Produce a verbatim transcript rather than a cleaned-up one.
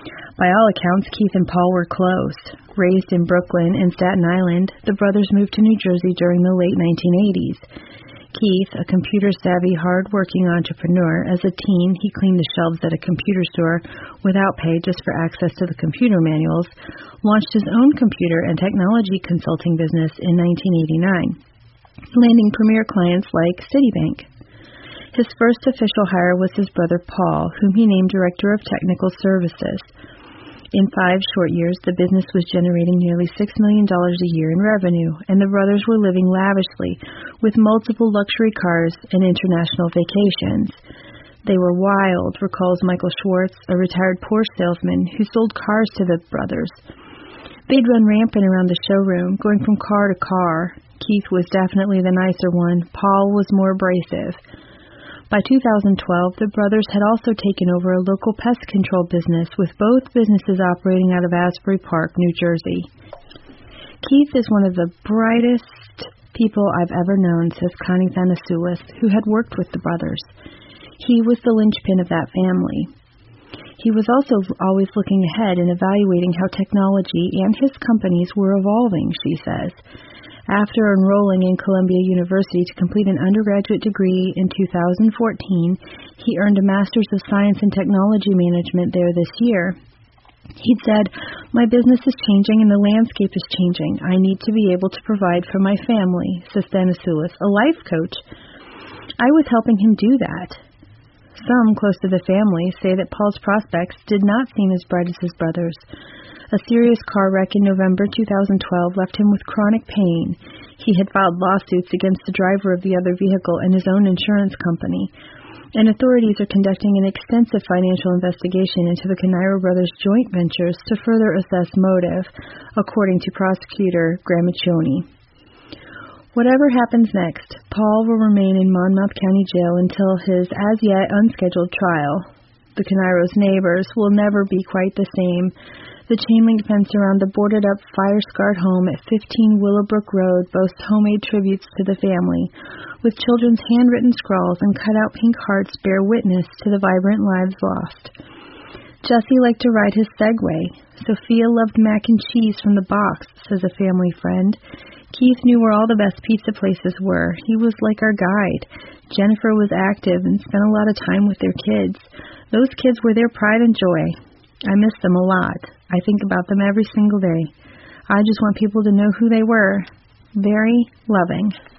By all accounts, Keith and Paul were close. Raised in Brooklyn and Staten Island, the brothers moved to New Jersey during the late nineteen eighties. Keith, a computer-savvy, hard-working entrepreneur, as a teen, he cleaned the shelves at a computer store without pay just for access to the computer manuals, launched his own computer and technology consulting business in nineteen eighty-nine, landing premier clients like Citibank. His first official hire was his brother Paul, whom he named Director of Technical Services. In five short years, the business was generating nearly six million dollars a year in revenue, and the brothers were living lavishly with multiple luxury cars and international vacations. They were wild, recalls Michael Schwartz, a retired Porsche salesman who sold cars to the brothers. They'd run rampant around the showroom, going from car to car. Keith was definitely the nicer one. Paul was more abrasive. By two thousand twelve, the brothers had also taken over a local pest control business, with both businesses operating out of Asbury Park, New Jersey. Keith is one of the brightest people I've ever known, says Connie Thanasoulis, who had worked with the brothers. He was the linchpin of that family. He was also always looking ahead and evaluating how technology and his companies were evolving, she says. After enrolling in Columbia University to complete an undergraduate degree in two thousand fourteen, he earned a Master's of Science in Technology Management there this year. He said, "My business is changing and the landscape is changing. I need to be able to provide for my family," says Thanasoulis, a life coach. I was helping him do that. Some close to the family say that Paul's prospects did not seem as bright as his brothers. A serious car wreck in November two thousand twelve left him with chronic pain. He had filed lawsuits against the driver of the other vehicle and his own insurance company. And authorities are conducting an extensive financial investigation into the Caniro brothers' joint ventures to further assess motive, according to prosecutor Gramaccioni. Whatever happens next, Paul will remain in Monmouth County Jail until his as-yet unscheduled trial. The Caniro's neighbors will never be quite the same. The chain-link fence around the boarded-up, fire-scarred home at fifteen Willowbrook Road boasts homemade tributes to the family, with children's handwritten scrawls and cut-out pink hearts bear witness to the vibrant lives lost. Jesse liked to ride his Segway. Sophia loved mac and cheese from the box, says a family friend. Keith knew where all the best pizza places were. He was like our guide. Jennifer was active and spent a lot of time with their kids. Those kids were their pride and joy. I miss them a lot. I think about them every single day. I just want people to know who they were. Very loving.